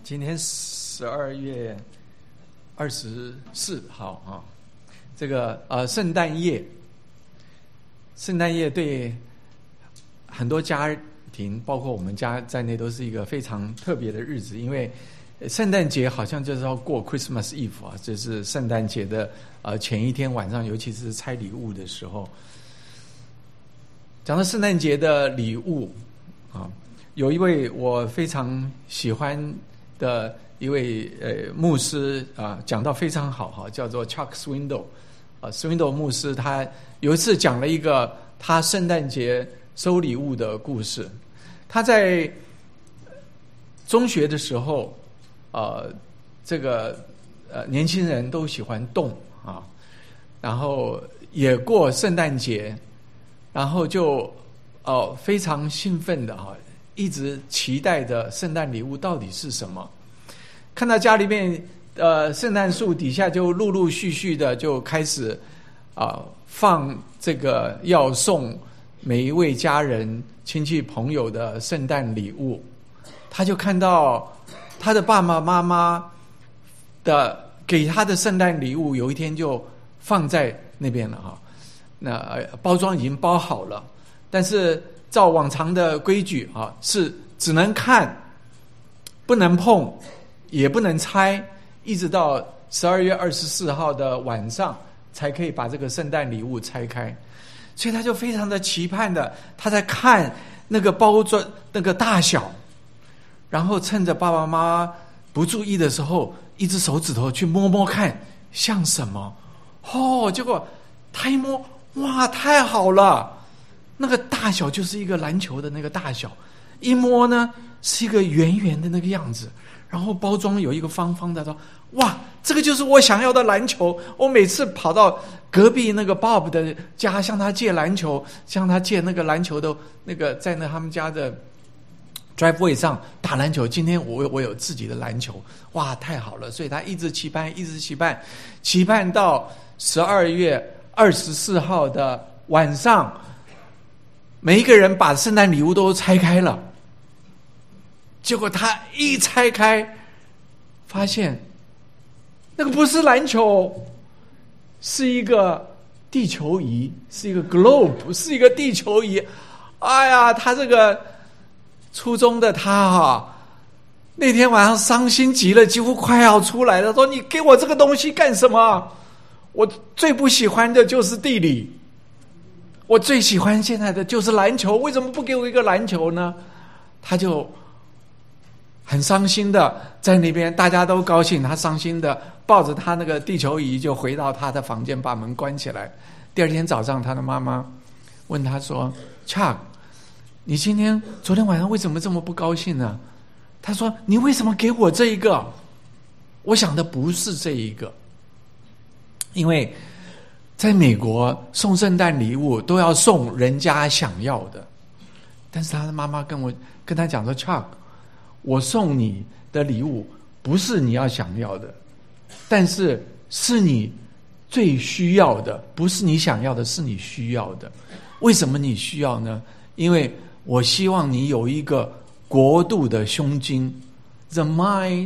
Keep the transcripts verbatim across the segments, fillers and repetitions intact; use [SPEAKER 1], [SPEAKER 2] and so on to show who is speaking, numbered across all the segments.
[SPEAKER 1] 今天十二月二十四号啊，这个呃圣诞夜，圣诞夜对很多家庭，包括我们家在内，都是一个非常特别的日子，因为圣诞节好像就是要过 Christmas Eve 啊，就是圣诞节的呃前一天晚上，尤其是拆礼物的时候。讲到圣诞节的礼物啊，有一位我非常喜欢的一位呃牧师啊，讲到非常好哈，叫做 Chuck Swindoll 啊 ，Swindoll 牧师他有一次讲了一个他圣诞节收礼物的故事。他在中学的时候，呃，这个呃年轻人都喜欢动啊，然后也过圣诞节。然后就哦、呃、非常兴奋的哈，一直期待着圣诞礼物到底是什么。看到家里面呃圣诞树底下就陆陆续续的就开始啊、呃、放这个要送每一位家人亲戚朋友的圣诞礼物，他就看到他的爸爸妈妈的给他的圣诞礼物有一天就放在那边了哈。那包装已经包好了，但是照往常的规矩啊，是只能看，不能碰，也不能拆，一直到十二月二十四号的晚上才可以把这个圣诞礼物拆开。所以他就非常的期盼的，他在看那个包装那个大小，然后趁着爸爸妈妈不注意的时候，一只手指头去摸摸看像什么。哦，结果他一摸。哇，太好了！那个大小就是一个篮球的那个大小，一摸呢是一个圆圆的那个样子，然后包装有一个方方的，说哇，这个就是我想要的篮球。我每次跑到隔壁那个 Bob 的家，向他借篮球，向他借那个篮球的那个在那他们家的 driveway 上打篮球。今天我我有自己的篮球，哇，太好了！所以他一直期盼，一直期盼，期盼到十二月。二十四号的晚上，每一个人把圣诞礼物都拆开了。结果他一拆开，发现那个不是篮球，是一个地球仪，是一个 globe， 是一个地球仪。哎呀，他这个初中的他哈，那天晚上伤心极了，几乎快要出来了，说你给我这个东西干什么？我最不喜欢的就是地理，我最喜欢现在的就是篮球，为什么不给我一个篮球呢？他就很伤心的在那边，大家都高兴，他伤心的抱着他那个地球仪就回到他的房间，把门关起来。第二天早上他的妈妈问他说 Chuck， 你今天昨天晚上为什么这么不高兴呢？他说你为什么给我这一个？我想的不是这一个。因为在美国送圣诞礼物都要送人家想要的，但是他的妈妈跟我跟他讲说 Chuck， 我送你的礼物不是你要想要的，但是是你最需要的，不是你想要的，是你需要的。为什么你需要呢？因为我希望你有一个国度的胸襟， The mind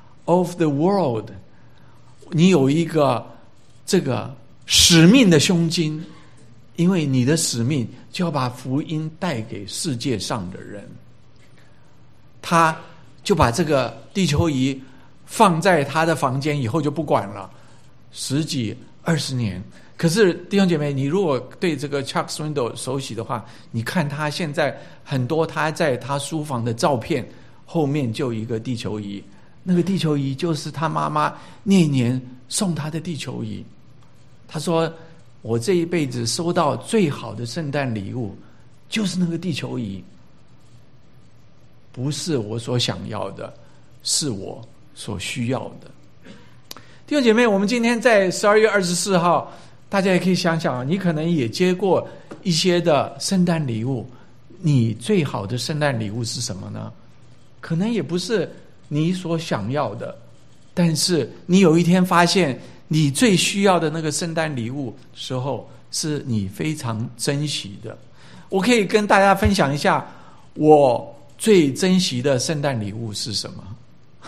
[SPEAKER 1] of the world， 你有一个这个使命的胸襟，因为你的使命就要把福音带给世界上的人。他就把这个地球仪放在他的房间，以后就不管了，十几二十年。可是弟兄姐妹，你如果对这个 Chuck Swindoll 熟悉的话，你看他现在很多他在他书房的照片后面就有一个地球仪，那个地球仪就是他妈妈那一年送他的地球仪。他说我这一辈子收到最好的圣诞礼物就是那个地球仪，不是我所想要的，是我所需要的。弟兄姐妹，我们今天在十二月二十四号，大家也可以想想，你可能也接过一些的圣诞礼物，你最好的圣诞礼物是什么呢？可能也不是你所想要的，但是你有一天发现你最需要的那个圣诞礼物时候，是你非常珍惜的。我可以跟大家分享一下我最珍惜的圣诞礼物是什么。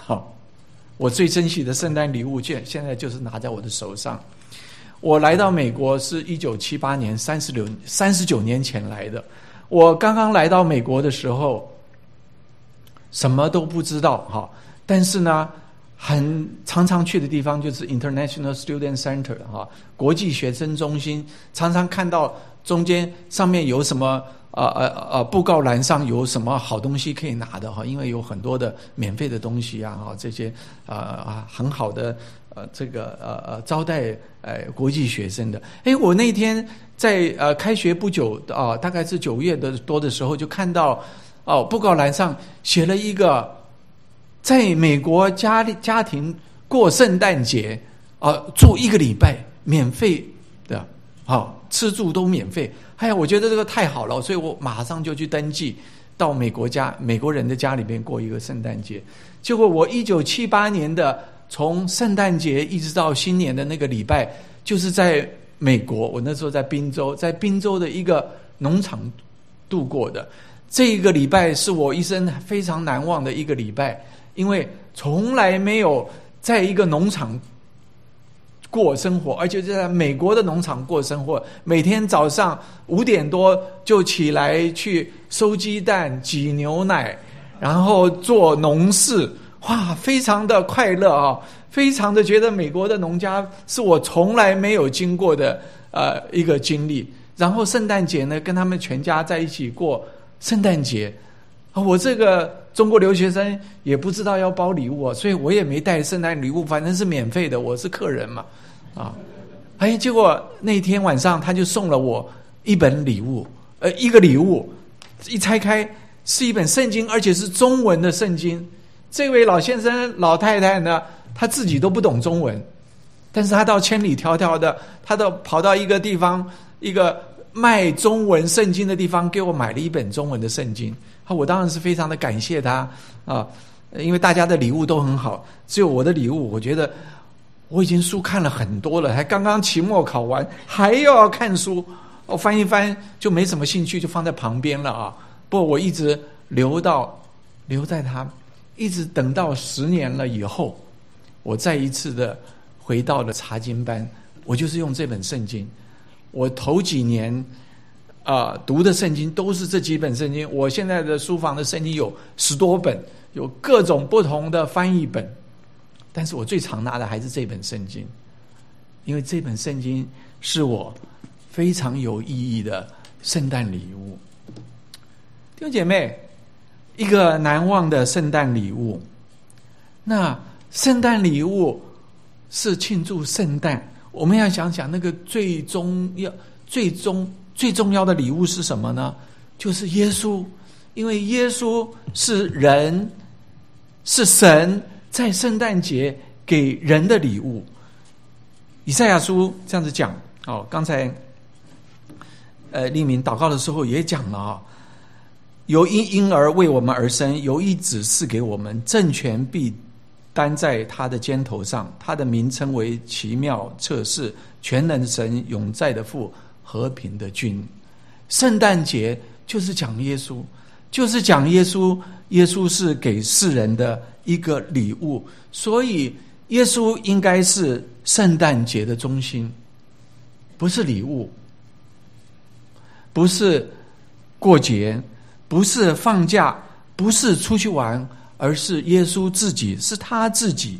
[SPEAKER 1] 好，我最珍惜的圣诞礼物现现在就是拿在我的手上。我来到美国是一九七八年，三十六三十九年前来的。我刚刚来到美国的时候，什么都不知道哈，但是呢，很常常去的地方就是 International Student Center 哈，国际学生中心，常常看到中间上面有什么呃呃呃布告栏上有什么好东西可以拿的哈，因为有很多的免费的东西啊哈，这些呃啊很好的呃这个呃呃招待呃国际学生的。哎，我那天在呃开学不久啊、呃，大概是九月的多的时候，就看到哦布告栏上写了一个在美国家家庭过圣诞节啊、呃、住一个礼拜免费的，好、哦、吃住都免费。哎呀，我觉得这个太好了，所以我马上就去登记到美国家美国人的家里边过一个圣诞节。结果我一九七八年的从圣诞节一直到新年的那个礼拜，就是在美国，我那时候在宾州，在宾州的一个农场度过的。这一个礼拜是我一生非常难忘的一个礼拜，因为从来没有在一个农场过生活，而且在美国的农场过生活，每天早上五点多就起来去收鸡蛋、挤牛奶，然后做农事，哇，非常的快乐啊，非常的觉得美国的农家是我从来没有经过的呃一个经历。然后圣诞节呢，跟他们全家在一起过圣诞节，我这个中国留学生也不知道要包礼物啊，所以我也没带圣诞礼物，反正是免费的，我是客人嘛。啊，哎，结果那天晚上他就送了我一本礼物，呃，一个礼物，一拆开是一本圣经，而且是中文的圣经。这位老先生、老太太呢，他自己都不懂中文，但是他到千里迢迢的，他到跑到一个地方，一个卖中文圣经的地方，给我买了一本中文的圣经。啊，我当然是非常的感谢他啊，因为大家的礼物都很好，只有我的礼物，我觉得。我已经书看了很多了，还刚刚期末考完，还要看书，我翻一翻就没什么兴趣，就放在旁边了啊。不过我一直留到留在他，一直等到十年了以后，我再一次的回到了查经班，我就是用这本圣经。我头几年啊、呃、读的圣经都是这几本圣经，我现在的书房的圣经有十多本，有各种不同的翻译本。但是我最常拿的还是这本圣经，因为这本圣经是我非常有意义的圣诞礼物。弟兄姐妹，一个难忘的圣诞礼物。那圣诞礼物是庆祝圣诞，我们要想想那个最重要、最终、最重要的礼物是什么呢？就是耶稣，因为耶稣是人，是神。在圣诞节给人的礼物，以赛亚书这样子讲哦。刚才呃立明祷告的时候也讲了啊、哦，有一婴儿为我们而生，有一子赐给我们，政权必担在他的肩头上，他的名称为奇妙策士、全能神、永在的父、和平的君。圣诞节就是讲耶稣，就是讲耶稣，耶稣是给世人的一个礼物，所以耶稣应该是圣诞节的中心，不是礼物，不是过节，不是放假，不是出去玩，而是耶稣自己，是他自己。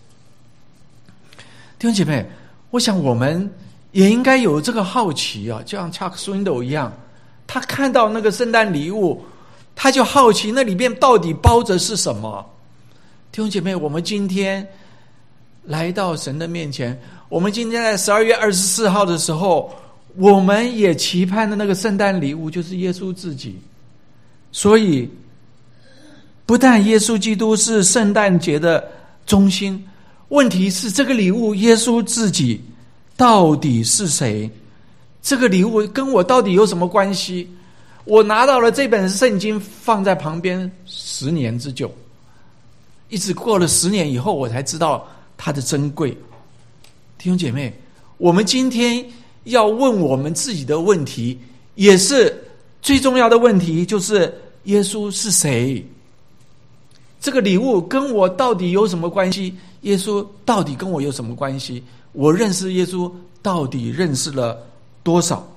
[SPEAKER 1] 弟兄姐妹，我想我们也应该有这个好奇啊，就像 Chuck Swindoll 一样，他看到那个圣诞礼物，他就好奇那里面到底包着是什么。弟兄姐妹，我们今天来到神的面前，我们今天在十二月二十四号的时候，我们也期盼的那个圣诞礼物就是耶稣自己。所以不但耶稣基督是圣诞节的中心，问题是这个礼物耶稣自己到底是谁？这个礼物跟我到底有什么关系？我拿到了这本圣经放在旁边十年之久，一直过了十年以后，我才知道它的珍贵。弟兄姐妹，我们今天要问我们自己的问题，也是最重要的问题，就是耶稣是谁？ 这个礼物跟我到底有什么关系？耶稣到底跟我有什么关系？我认识耶稣到底认识了多少？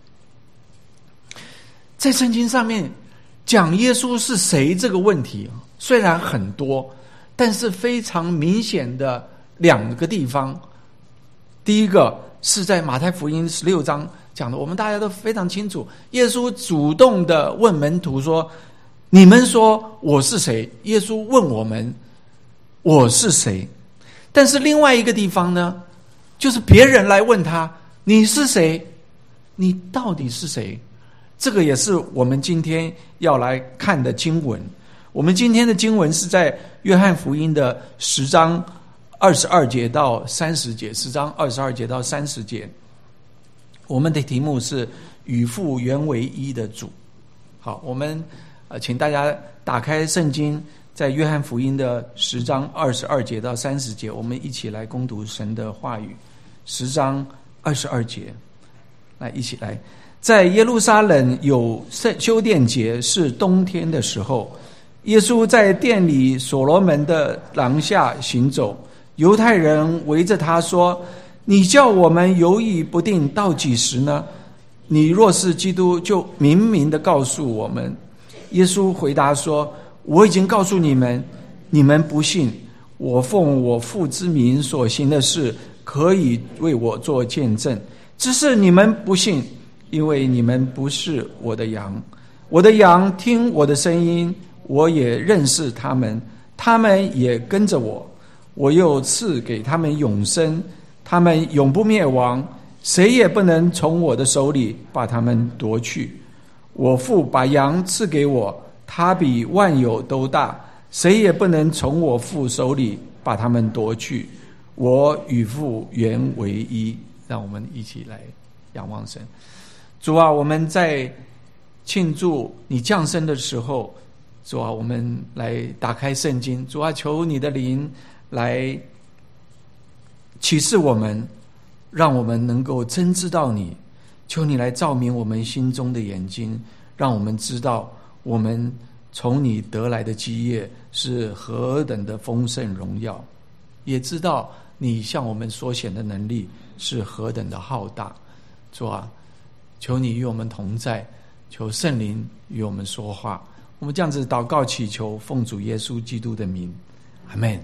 [SPEAKER 1] 在圣经上面讲耶稣是谁这个问题，虽然很多，但是非常明显的两个地方。第一个是在马太福音十六章讲的，我们大家都非常清楚，耶稣主动的问门徒说，你们说我是谁？耶稣问我们我是谁。但是另外一个地方呢，就是别人来问他，你是谁？你到底是谁？这个也是我们今天要来看的经文。我们今天的经文是在约翰福音的十章二十二节到三十节，十章二十二节到三十节。我们的题目是与父原为一的主。好，我们呃，请大家打开圣经，在约翰福音的十章二十二节到三十节，我们一起来攻读神的话语。十章二十二节，来一起来。在耶路撒冷有修殿节，是冬天的时候，耶稣在殿里所罗门的廊下行走，犹太人围着他说，你叫我们犹豫不定到几时呢？你若是基督，就明明的告诉我们。耶稣回答说，我已经告诉你们，你们不信。我奉我父之名所行的事，可以为我做见证，只是你们不信，因为你们不是我的羊。我的羊听我的声音，我也认识他们，他们也跟着我。我又赐给他们永生，他们永不灭亡，谁也不能从我的手里把他们夺去。我父把羊赐给我，他比万有都大，谁也不能从我父手里把他们夺去。我与父原为一。让我们一起来仰望神。主啊，我们在庆祝你降生的时候，主啊，我们来打开圣经。主啊，求你的灵来启示我们，让我们能够真知道你。求你来照明我们心中的眼睛，让我们知道我们从你得来的基业是何等的丰盛荣耀，也知道你向我们所显的能力是何等的浩大。主啊，求你与我们同在，求圣灵与我们说话。我们这样子祷告祈求，奉主耶稣基督的名，阿们。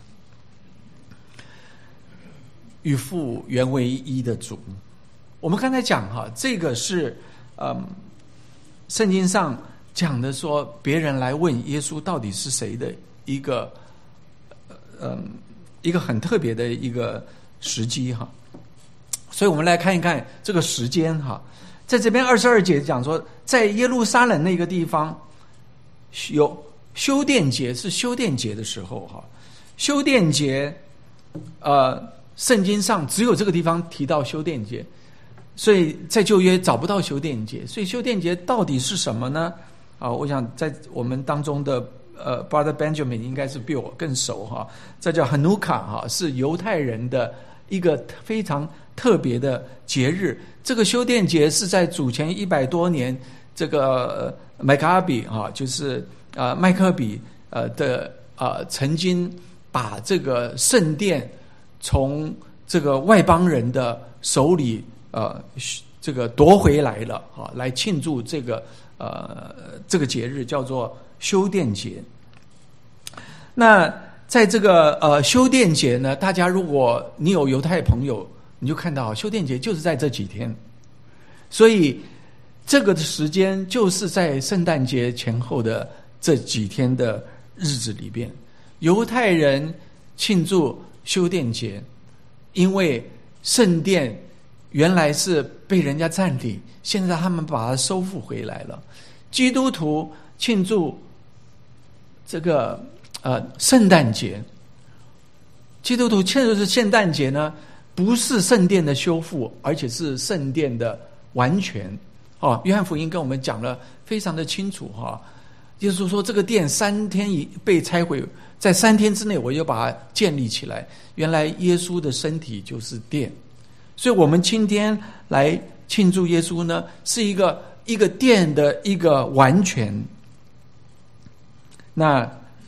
[SPEAKER 1] 与父原为一的主，我们刚才讲哈，这个是嗯，圣经上讲的说，别人来问耶稣到底是谁的一个嗯一个很特别的一个时机哈。所以我们来看一看这个时间哈，在这边二十二节讲说，在耶路撒冷那个地方有修殿节，是修殿节的时候哈。修殿节，呃，圣经上只有这个地方提到修殿节，所以在旧约找不到修殿节。所以修殿节到底是什么呢？啊，我想在我们当中的呃 Brother Benjamin 应该是比我更熟哈。这叫 Hanukkah 哈，是犹太人的一个非常特别的节日。这个修殿节是在主前一百多年，这个麦卡比啊，就是呃麦克比呃的呃曾经把这个圣殿从这个外邦人的手里呃这个夺回来了啊，来庆祝这个呃这个节日叫做修殿节。那在这个呃修殿节呢，大家如果你有犹太朋友，你就看到修殿节就是在这几天，所以这个的时间就是在圣诞节前后的这几天的日子里边，犹太人庆祝修殿节，因为圣殿原来是被人家占领，现在他们把它收复回来了。基督徒庆祝这个呃圣诞节，基督徒庆祝是圣诞节呢，不是圣殿的修复，而且是圣殿的完全。哦，约翰福音跟我们讲了非常的清楚哈，耶稣说这个殿三天被拆毁，在三天之内我又把它建立起来。原来耶稣的身体就是殿，所以我们今天来庆祝耶稣呢，是一个一个殿的一个完全。那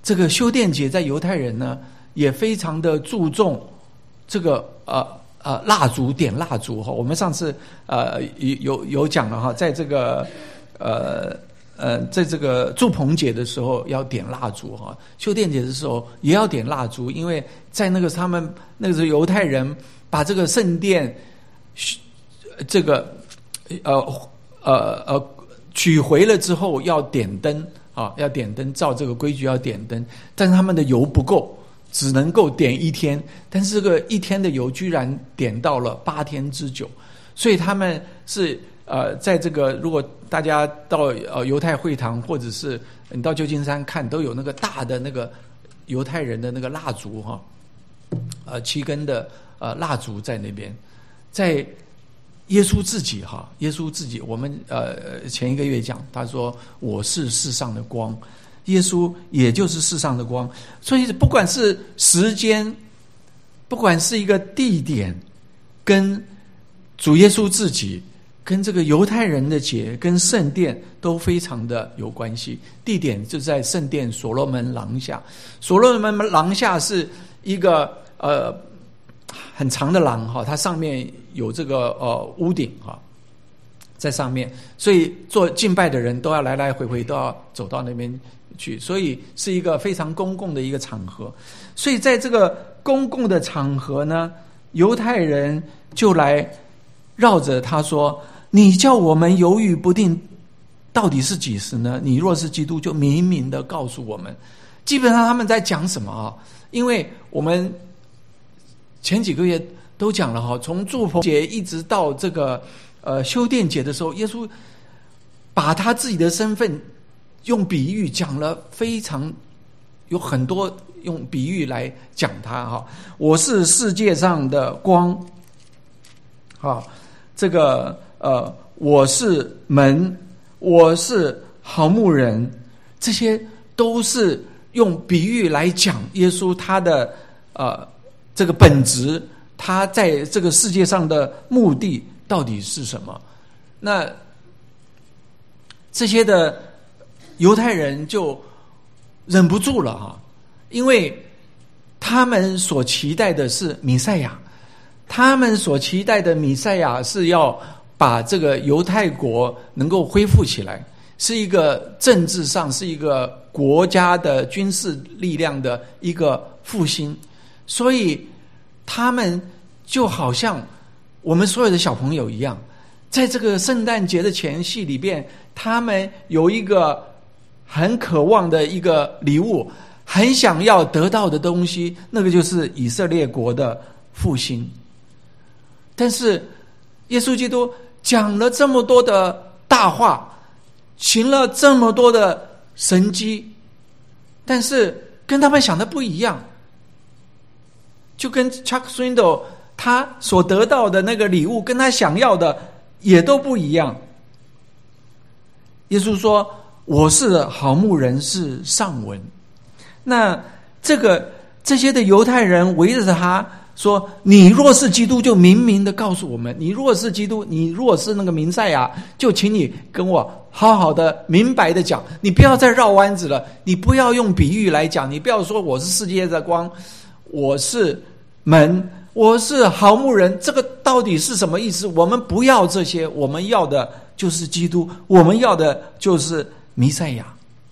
[SPEAKER 1] 这个修殿节在犹太人呢也非常的注重这个呃呃蜡烛点蜡烛哈。我们上次呃有有讲了哈，在这个呃呃在这个住棚节的时候要点蜡烛哈，修殿节的时候也要点蜡烛，因为在那个他们那个时候犹太人把这个圣殿这个呃呃呃取回了之后要点灯啊，要点灯，照这个规矩要点灯，但是他们的油不够，只能够点一天，但是这个一天的油居然点到了八天之久，所以他们是呃，在这个如果大家到呃犹太会堂，或者是你到旧金山看，都有那个大的那个犹太人的那个蜡烛哈，呃七根的呃蜡烛在那边，在耶稣自己哈，耶稣自己，我们呃前一个月讲，他说我是世上的光，耶稣也就是世上的光，所以不管是时间，不管是一个地点，跟主耶稣自己，跟这个犹太人的节，跟圣殿都非常的有关系。地点就在圣殿所罗门廊下，所罗门廊下是一个呃很长的廊哈，它上面有这个呃屋顶哈，在上面，所以做敬拜的人都要来来回回，都要走到那边去，所以是一个非常公共的一个场合。所以在这个公共的场合呢，犹太人就来绕着他说：“你叫我们犹豫不定，到底是几时呢？你若是基督，就明明的告诉我们。”基本上他们在讲什么啊？因为我们前几个月都讲了哈，从住棚节一直到这个呃修殿节的时候，耶稣把他自己的身份用比喻讲了非常有很多用比喻来讲他哈。我是世界上的光，哈，这个呃我是门，我是好牧人，这些都是用比喻来讲耶稣他的呃。这个本质，他在这个世界上的目的到底是什么？那这些的犹太人就忍不住了哈，因为他们所期待的是弥赛亚，他们所期待的弥赛亚是要把这个犹太国能够恢复起来，是一个政治上是一个国家的军事力量的一个复兴。所以他们就好像我们所有的小朋友一样，在这个圣诞节的前夕里边，他们有一个很渴望的一个礼物，很想要得到的东西，那个就是以色列国的复兴。但是耶稣基督讲了这么多的大话，行了这么多的神迹，但是跟他们想的不一样，就跟 Chuck Swindoll 他所得到的那个礼物跟他想要的也都不一样。耶稣说我是好牧人，是上文。那这个这些的犹太人围着他说，你若是基督就明明的告诉我们，你若是基督，你若是那个弥赛亚，就请你跟我好好的明白的讲，你不要再绕弯子了，你不要用比喻来讲，你不要说我是世界的光，我是门，我是好牧人，这个到底是什么意思？我们不要这些，我们要的就是基督，我们要的就是弥赛亚。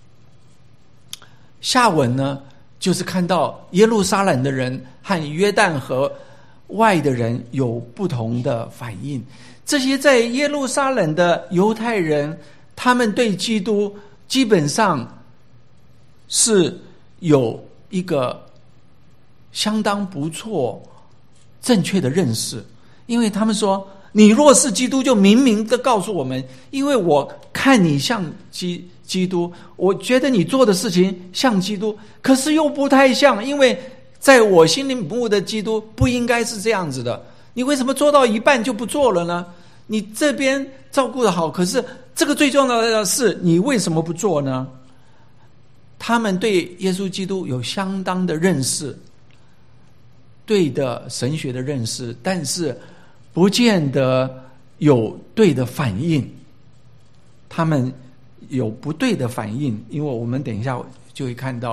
[SPEAKER 1] 下文呢，就是看到耶路撒冷的人和约旦河外的人有不同的反应。这些在耶路撒冷的犹太人，他们对基督基本上是有一个相当不错正确的认识，因为他们说，你若是基督就明明的告诉我们，因为我看你像基基督，我觉得你做的事情像基督，可是又不太像，因为在我心里目的基督不应该是这样子的，你为什么做到一半就不做了呢？你这边照顾得好，可是这个最重要的是你为什么不做呢？他们对耶稣基督有相当的认识，对的神学的认识，但是不见得有对的反应。他们有不对的反应，因为我们等一下就会看到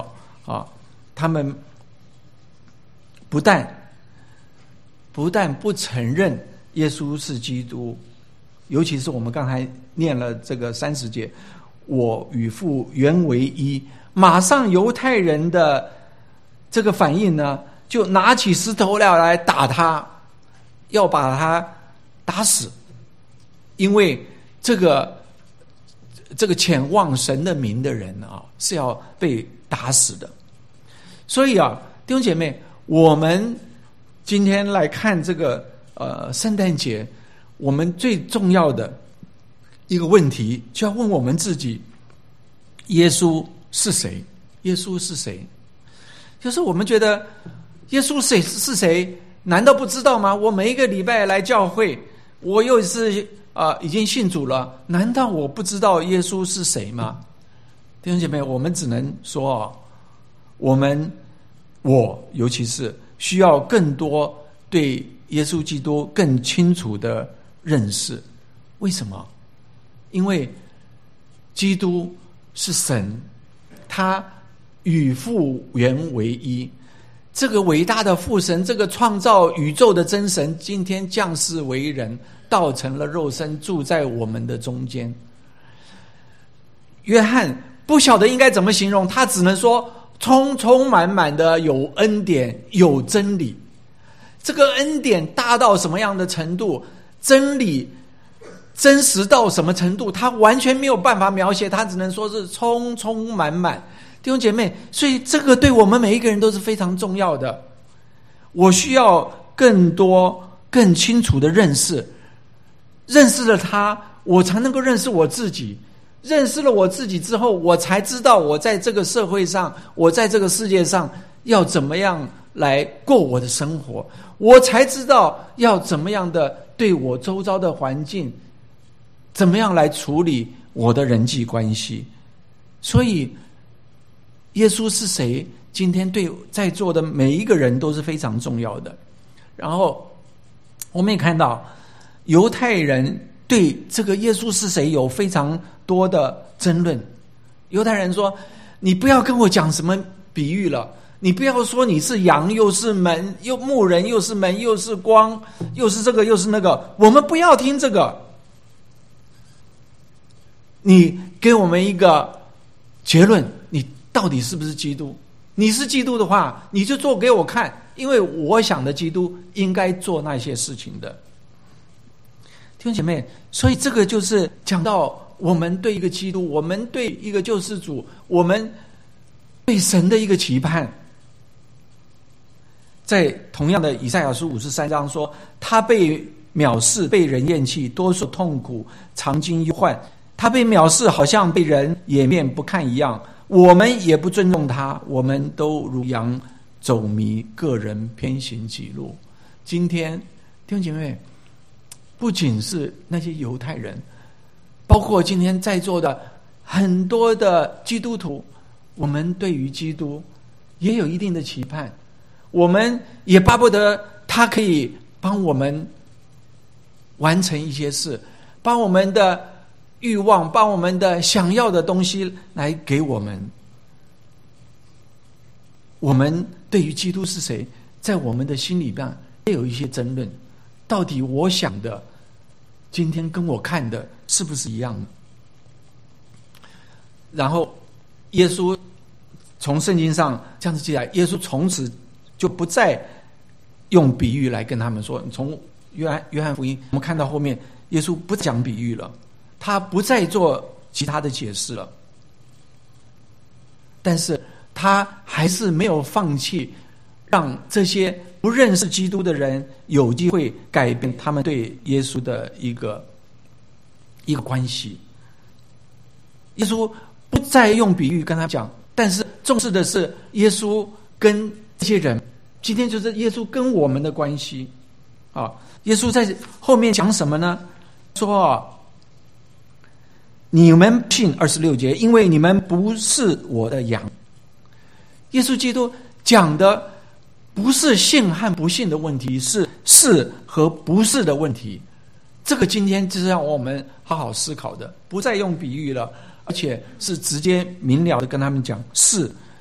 [SPEAKER 1] 啊，他们不但不但不承认耶稣是基督，尤其是我们刚才念了这个三十节，我与父原为一，马上犹太人的这个反应呢，就拿起石头来来打他，要把他打死，因为这个这个僭妄神的名的人啊，是要被打死的。所以啊，弟兄姐妹，我们今天来看这个呃圣诞节，我们最重要的一个问题，就要问我们自己：耶稣是谁？耶稣是谁？就是我们觉得耶稣谁是谁？难道不知道吗？我每一个礼拜来教会，我又是啊、呃、已经信主了，难道我不知道耶稣是谁吗？弟兄姐妹，我们只能说哦，我们我尤其是需要更多对耶稣基督更清楚的认识。为什么？因为基督是神，他与父原为一。这个伟大的父神，这个创造宇宙的真神，今天降世为人，道成了肉身，住在我们的中间。约翰不晓得应该怎么形容，他只能说充充满满的有恩典，有真理。这个恩典大到什么样的程度，真理真实到什么程度，他完全没有办法描写，他只能说是充充满满。弟兄姐妹，所以这个对我们每一个人都是非常重要的。我需要更多更清楚的认识，认识了他，我才能够认识我自己。认识了我自己之后，我才知道我在这个社会上，我在这个世界上要怎么样来过我的生活，我才知道要怎么样的对我周遭的环境，怎么样来处理我的人际关系。所以耶稣是谁，今天对在座的每一个人都是非常重要的。然后我们也看到犹太人对这个耶稣是谁有非常多的争论。犹太人说，你不要跟我讲什么比喻了，你不要说你是羊又是门，又牧人又是门，又是光，又是这个又是那个，我们不要听这个，你给我们一个结论，你到底是不是基督？你是基督的话，你就做给我看，因为我想的基督应该做那些事情的。弟兄姐妹，所以这个就是讲到我们对一个基督，我们对一个救世主，我们对神的一个期盼。在同样的以赛亚书五十三章说，他被藐视，被人厌弃，多受痛苦，常经忧患。他被藐视，好像被人掩面不看一样，我们也不尊重他，我们都如羊走迷，个人偏行己路。今天弟兄姐妹，不仅是那些犹太人，包括今天在座的很多的基督徒，我们对于基督也有一定的期盼，我们也巴不得他可以帮我们完成一些事，帮我们的欲望，把我们的想要的东西来给我们。我们对于基督是谁，在我们的心里边也有一些争论，到底我想的今天跟我看的是不是一样的？然后耶稣从圣经上这样子记载，耶稣从此就不再用比喻来跟他们说。从约翰约翰福音我们看到后面，耶稣不讲比喻了，他不再做其他的解释了，但是他还是没有放弃让这些不认识基督的人有机会改变他们对耶稣的一个一个关系。耶稣不再用比喻跟他讲，但是重视的是耶稣跟这些人，今天就是耶稣跟我们的关系啊。耶稣在后面讲什么呢？说啊，你们信二十六节，因为你们不是我的羊。耶稣基督讲的不是信和不信的问题，是是和不是的问题。这个今天就是让我们好好思考的，不再用比喻了，而且是直接明了的跟他们讲是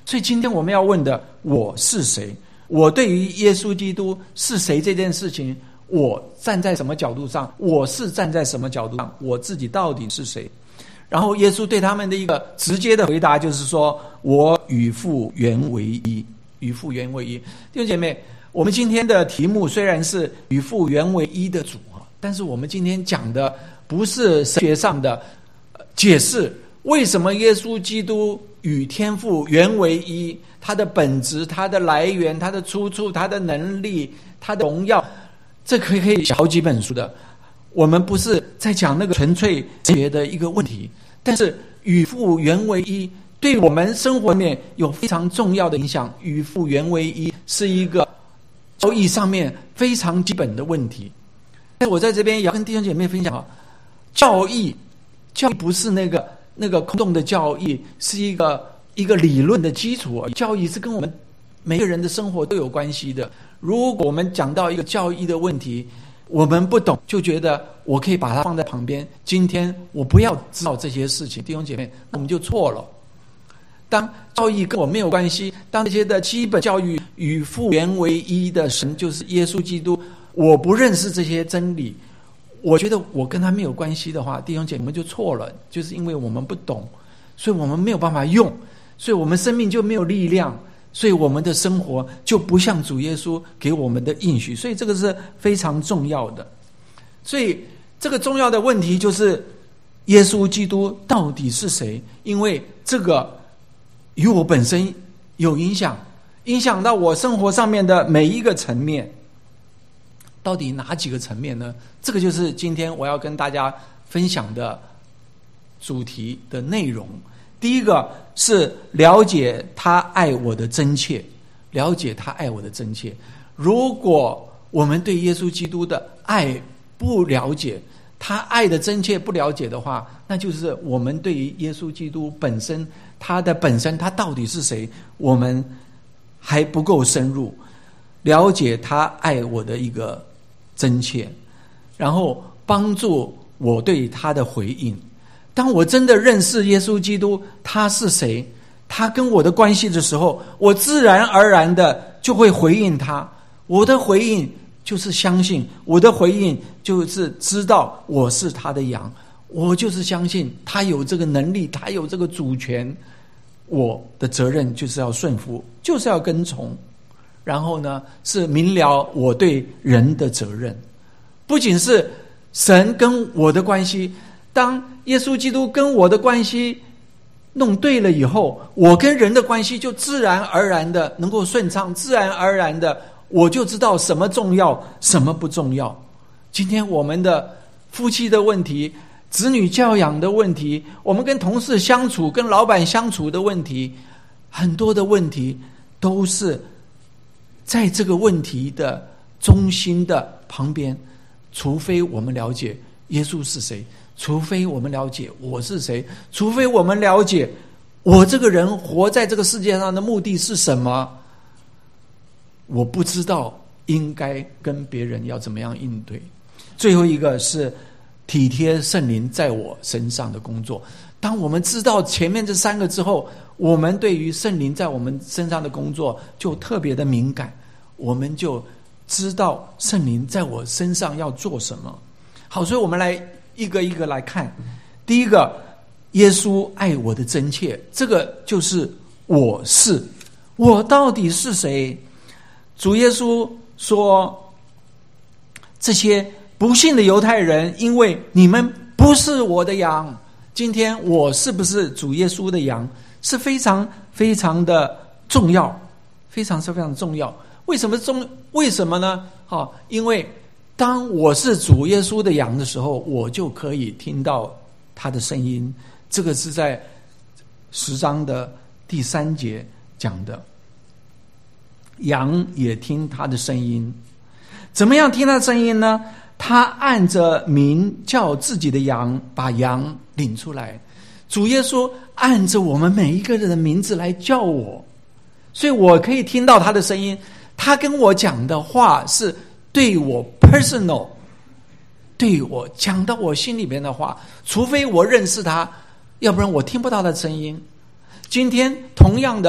[SPEAKER 1] 所以今天我们要问的，我是谁？我对于耶稣基督是谁这件事情，我站在什么角度上？我是站在什么角度上？我自己到底是谁？然后耶稣对他们的一个直接的回答就是说，我与父原为一，与父原为一。弟兄姐妹，我们今天的题目虽然是与父原为一的主，但是我们今天讲的不是神学上的解释，为什么耶稣基督与天父原为一，他的本质、他的来源、他的出处、他的能力、他的荣耀，这可以可以写好几本书的。我们不是在讲那个纯粹神学的一个问题，但是与父原为一对我们生活里面有非常重要的影响。与父原为一是一个教义上面非常基本的问题。但我在这边也要跟弟兄姐妹分享，教义教义不是那个那个空洞的教义，是一个一个理论的基础。教义是跟我们每个人的生活都有关系的。如果我们讲到一个教义的问题，我们不懂，就觉得我可以把它放在旁边，今天我不要知道这些事情，弟兄姐妹，那我们就错了。当教义跟我没有关系，当这些的基本教育与父原为一的神就是耶稣基督，我不认识这些真理，我觉得我跟他没有关系的话，弟兄姐妹们就错了，就是因为我们不懂，所以我们没有办法用，所以我们生命就没有力量，所以我们的生活就不像主耶稣给我们的应许，所以这个是非常重要的。所以这个重要的问题就是耶稣基督到底是谁？因为这个与我本身有影响，影响到我生活上面的每一个层面。到底哪几个层面呢？这个就是今天我要跟大家分享的主题的内容。第一个是了解他爱我的真切，了解他爱我的真切。如果我们对耶稣基督的爱不了解，他爱的真切不了解的话，那就是我们对于耶稣基督本身，他的本身，他到底是谁，我们还不够深入了解他爱我的一个真切，然后帮助我对他的回应。当我真的认识耶稣基督他是谁，他跟我的关系的时候，我自然而然的就会回应他。我的回应就是相信，我的回应就是知道我是他的羊，我就是相信他有这个能力，他有这个主权，我的责任就是要顺服，就是要跟从。然后呢，是明了我对人的责任，不仅是神跟我的关系，当耶稣基督跟我的关系弄对了以后，我跟人的关系就自然而然的能够顺畅，自然而然的我就知道什么重要，什么不重要。今天我们的夫妻的问题，子女教养的问题，我们跟同事相处，跟老板相处的问题，很多的问题都是在这个问题的中心的旁边。除非我们了解耶稣是谁，除非我们了解我是谁，除非我们了解我这个人活在这个世界上的目的是什么，我不知道应该跟别人要怎么样应对。最后一个是体贴圣灵在我身上的工作。当我们知道前面这三个之后，我们对于圣灵在我们身上的工作就特别的敏感，我们就知道圣灵在我身上要做什么。好，所以我们来一个一个来看。第一个，耶稣爱我的真切，这个就是我是，我到底是谁？主耶稣说，这些不信的犹太人，因为你们不是我的羊。今天我是不是主耶稣的羊，是非常非常的重要，非常非常重要。为什么重？为什么呢？哦，因为当我是主耶稣的羊的时候，我就可以听到他的声音。这个是在十章的第三节讲的，羊也听他的声音。怎么样听他的声音呢？他按着名叫自己的羊，把羊领出来。主耶稣按着我们每一个人的名字来叫我，所以我可以听到他的声音。他跟我讲的话是对我 personal， 对我讲到我心里边的话，除非我认识他，要不然我听不到他的声音。今天同样的，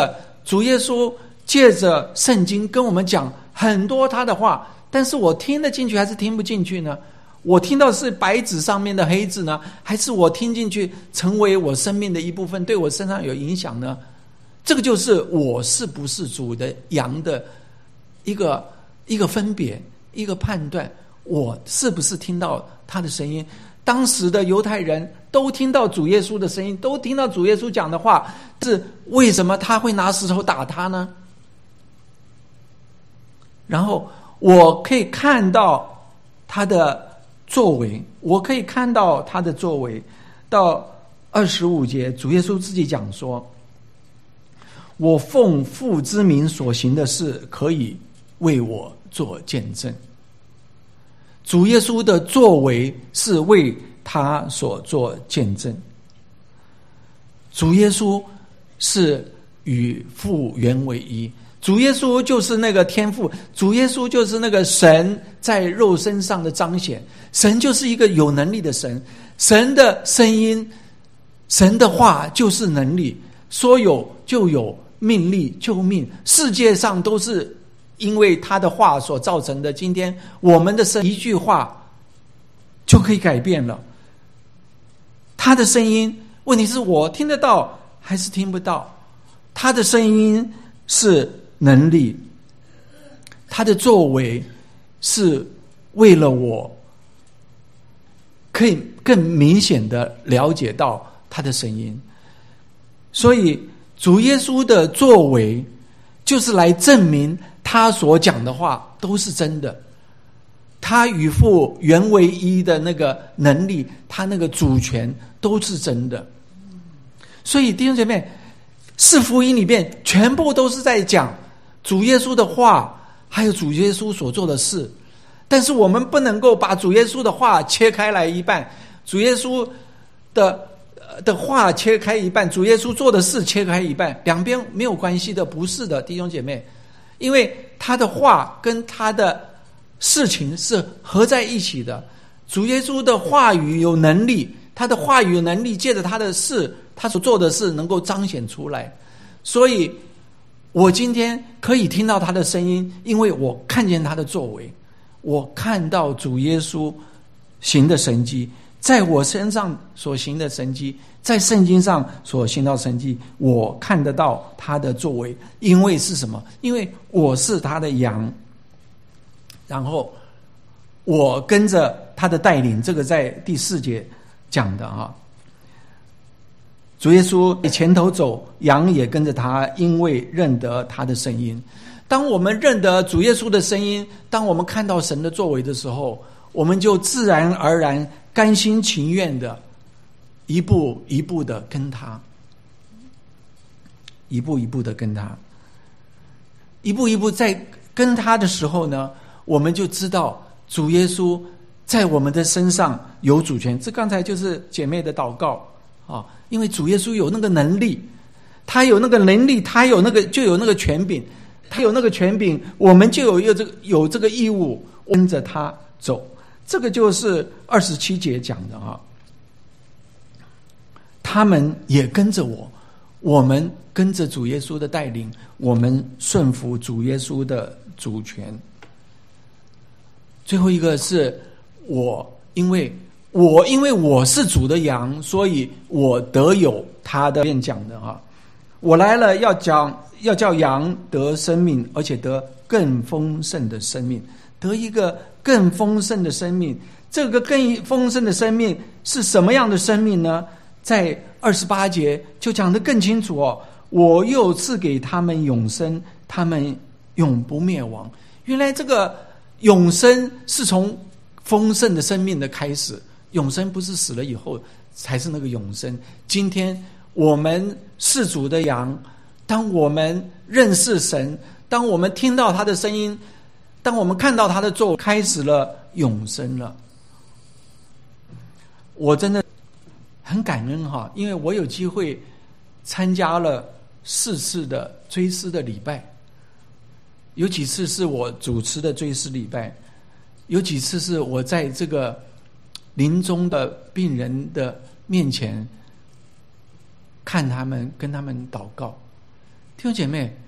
[SPEAKER 1] 主耶稣借着圣经跟我们讲很多他的话，但是我听得进去还是听不进去呢？我听到是白纸上面的黑字呢，还是我听进去成为我生命的一部分，对我身上有影响呢？这个就是我是不是主的羊的一个一个分别，一个判断。我是不是听到他的声音？当时的犹太人都听到主耶稣的声音，都听到主耶稣讲的话，是为什么他会拿石头打他呢？然后我可以看到他的作为，我可以看到他的作为。到二十五节，主耶稣自己讲说，我奉父之名所行的事，可以为我做见证。主耶稣的作为是为他所做见证。主耶稣是与父原为一，主耶稣就是那个天父，主耶稣就是那个神在肉身上的彰显。神就是一个有能力的神，神的声音，神的话就是能力，说有就有，命立就命，世界上都是因为他的话所造成的。今天我们的声一句话就可以改变了。他的声音，问题是我听得到还是听不到？他的声音是能力，他的作为是为了我可以更明显的了解到他的声音。所以主耶稣的作为就是来证明他所讲的话都是真的，他与父原为一的那个能力，他那个主权都是真的。所以弟兄姐妹，四福音里面全部都是在讲主耶稣的话，还有主耶稣所做的事。但是我们不能够把主耶稣的话切开来一半，主耶稣的的话切开一半，主耶稣做的事切开一半，两边没有关系的，不是的，弟兄姐妹。因为他的话跟他的事情是合在一起的。主耶稣的话语有能力，他的话语有能力借着他的事，他所做的事能够彰显出来。所以我今天可以听到他的声音，因为我看见他的作为，我看到主耶稣行的神迹，在我身上所行的神迹，在圣经上所行到神迹，我看得到他的作为。因为是什么？因为我是他的羊，然后我跟着他的带领，这个在第四节讲的啊。主耶稣前头走，羊也跟着他，因为认得他的声音。当我们认得主耶稣的声音，当我们看到神的作为的时候，我们就自然而然甘心情愿的一步一步的跟他，一步一步的跟他，一步一步在跟他的时候呢，我们就知道主耶稣在我们的身上有主权。这刚才就是姐妹的祷告啊，因为主耶稣有那个能力，他有那个能力，他有那个就有那个权柄，他有那个权柄，我们就有有这个有这个义务跟着他走。这个就是二十七节讲的啊。他们也跟着我，我们跟着主耶稣的带领，我们顺服主耶稣的主权。最后一个是我，因为我因为我是主的羊，所以我得有他的便讲的啊。我来了要讲，要叫羊得生命，而且得更丰盛的生命，得一个更丰盛的生命。这个更丰盛的生命是什么样的生命呢？在二十八节就讲得更清楚哦。我又赐给他们永生，他们永不灭亡。原来这个永生是从丰盛的生命的开始，永生不是死了以后才是那个永生。今天我们是主的羊，当我们认识神，当我们听到他的声音，当我们看到他的作为，开始了永生了。我真的很感恩哈，因为我有机会参加了四次的追思的礼拜，有几次是我主持的追思礼拜，有几次是我在这个临终的病人的面前看他们，跟他们祷告。弟兄姐妹，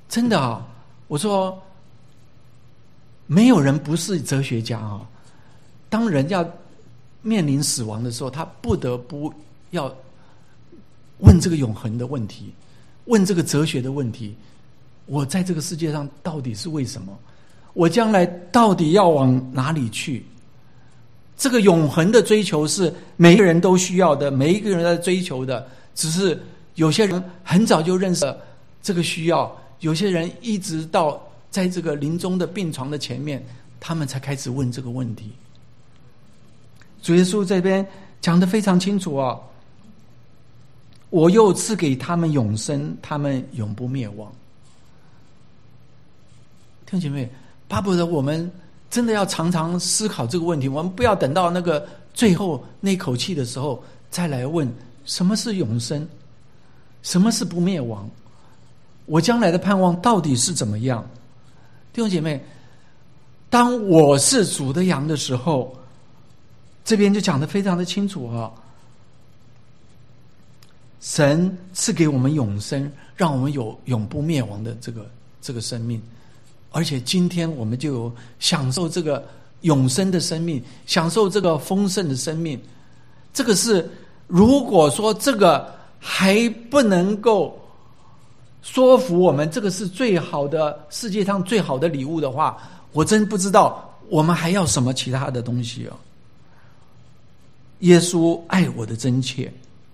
[SPEAKER 1] 真的啊，我说没有人不是哲学家啊。当人要面临死亡的时候，他不得不要问这个永恒的问题，问这个哲学的问题：我在这个世界上到底是为什么？我将来到底要往哪里去？这个永恒的追求是每一个人都需要的，每一个人在追求的。只是有些人很早就认识了这个需要，有些人一直到在这个临终的病床的前面，他们才开始问这个问题。主耶稣这边讲得非常清楚啊，我又赐给他们永生，他们永不灭亡。弟兄姐妹，巴不得我们真的要常常思考这个问题，我们不要等到那个最后那口气的时候再来问什么是永生，什么是不灭亡，我将来的盼望到底是怎么样。弟兄姐妹，当我是主的羊的时候，这边就讲得非常的清楚啊，神赐给我们永生，让我们有永不灭亡的这个这个生命，而且今天我们就有享受这个永生的生命，享受这个丰盛的生命。这个是如果说这个还不能够说服我们这个是最好的，世界上最好的礼物的话，我真不知道我们还要什么其他的东西哦。耶稣爱我的真切，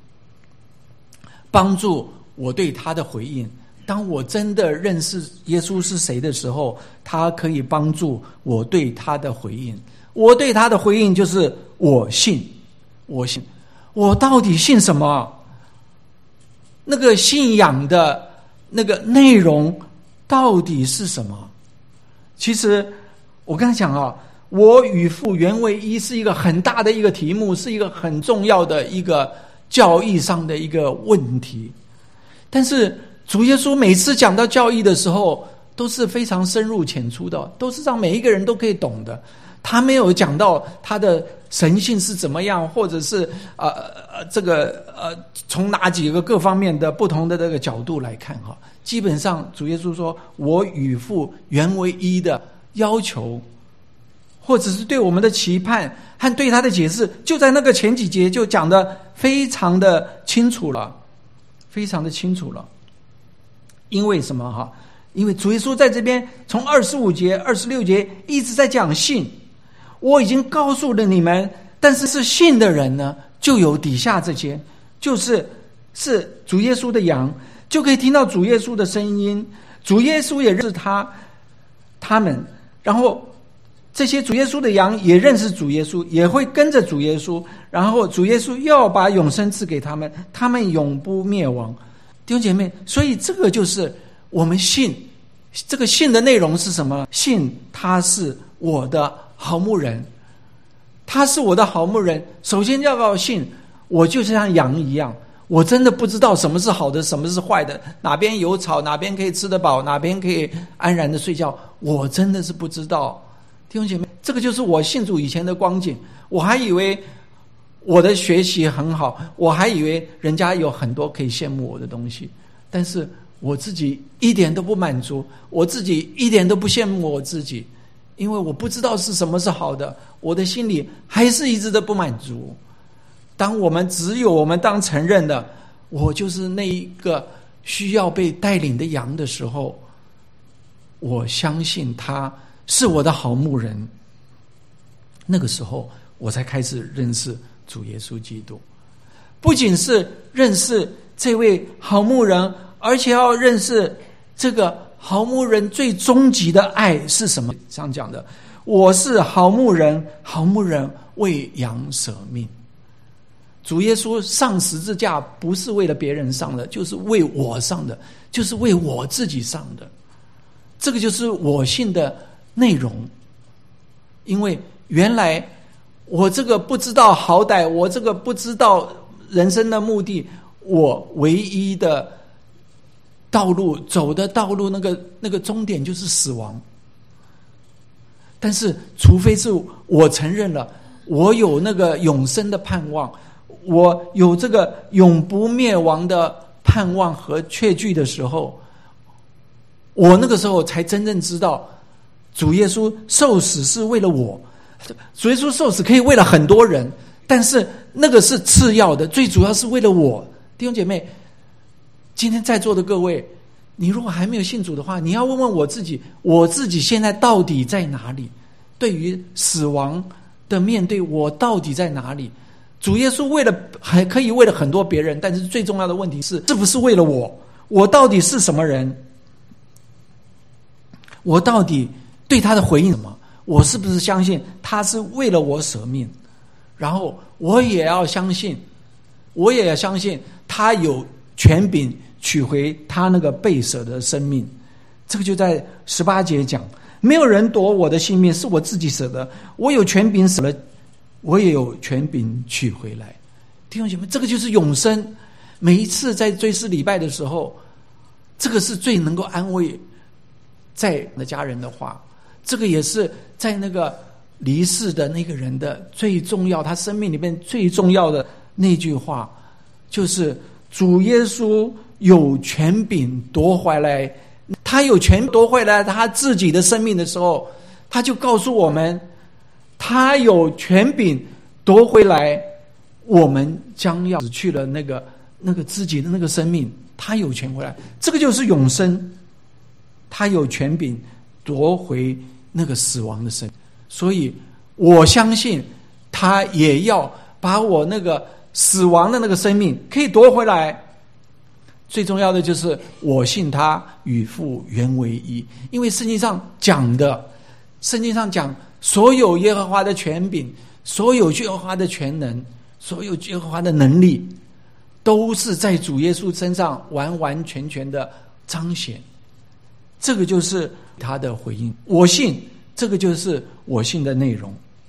[SPEAKER 1] 帮助我对他的回应。当我真的认识耶稣是谁的时候，他可以帮助我对他的回应。我对他的回应就是我信，我信。我到底信什么？那个信仰的那个内容到底是什么？其实我刚才讲啊，我与父原为一是一个很大的一个题目，是一个很重要的一个教义上的一个问题。但是主耶稣每次讲到教义的时候都是非常深入浅出的，都是让每一个人都可以懂的。他没有讲到他的神性是怎么样，或者是呃呃这个呃从哪几个各方面的不同的这个角度来看哈。基本上主耶稣说我与父原为一的要求，或者是对我们的期盼和对他的解释，就在那个前几节就讲得非常的清楚了，非常的清楚了。因为什么哈？因为主耶稣在这边从二十五节、二十六节一直在讲信。我已经告诉了你们，但是是信的人呢，就有底下这些，就是是主耶稣的羊，就可以听到主耶稣的声音。主耶稣也认识他他们，然后这些主耶稣的羊也认识主耶稣，也会跟着主耶稣，然后主耶稣要把永生赐给他们，他们永不灭亡。弟兄姐妹，所以这个就是我们信，这个信的内容是什么？信他是我的好牧人，他是我的好牧人。首先要告信，我就像羊一样，我真的不知道什么是好的，什么是坏的，哪边有草，哪边可以吃得饱，哪边可以安然的睡觉，我真的是不知道。弟兄姐妹，这个就是我信主以前的光景。我还以为我的学习很好，我还以为人家有很多可以羡慕我的东西，但是我自己一点都不满足，我自己一点都不羡慕我自己，因为我不知道是什么是好的，我的心里还是一直的不满足。当我们只有我们当承认的我就是那一个需要被带领的羊的时候，我相信他是我的好牧人，那个时候我才开始认识主耶稣基督。不仅是认识这位好牧人，而且要认识这个好牧人最终极的爱是什么。上讲的，我是好牧人，好牧人为羊舍命。主耶稣上十字架不是为了别人上的，就是为我上的，就是为我自己上的。这个就是我信的内容。因为原来我这个不知道好歹，我这个不知道人生的目的，我唯一的道路走的道路，那个那个终点就是死亡。但是除非是我承认了我有那个永生的盼望，我有这个永不灭亡的盼望和确据的时候， 我那个时候才真正知道，主耶稣受死是为了我。主耶稣受死可以为了很多人，但是那个是次要的，最主要是为了我。弟兄姐妹，今天在座的各位，你如果还没有信主的话，你要问问我自己，我自己现在到底在哪里？对于死亡的面对，我到底在哪里？主耶稣为了还可以为了很多别人，但是最重要的问题是，是不是为了我？我到底是什么人？我到底对他的回应什么？我是不是相信他是为了我舍命？然后我也要相信，我也要相信他有权柄取回他那个被舍的生命。这个就在十八节讲，没有人夺我的性命，是我自己舍的。我有权柄舍了，我也有权柄取回来。弟兄姐妹，这个就是永生。每一次在追思礼拜的时候，这个是最能够安慰在的家人的话，这个也是在那个离世的那个人的最重要，他生命里面最重要的那句话，就是主耶稣有权柄夺回来，他有权夺回来他自己的生命的时候，他就告诉我们，他有权柄夺回来我们将要死去了那个那个自己的那个生命，他有权回来，这个就是永生。他有权柄夺回那个死亡的生命，所以我相信他也要把我那个死亡的那个生命可以夺回来。最重要的就是我信他与父原为一，因为圣经上讲的，圣经上讲所有耶和华的权柄，所有耶和华的全能，所有耶和华的能力，都是在主耶稣身上完完全全的彰显。这个就是他的回应，我信，这个就是我信的内容。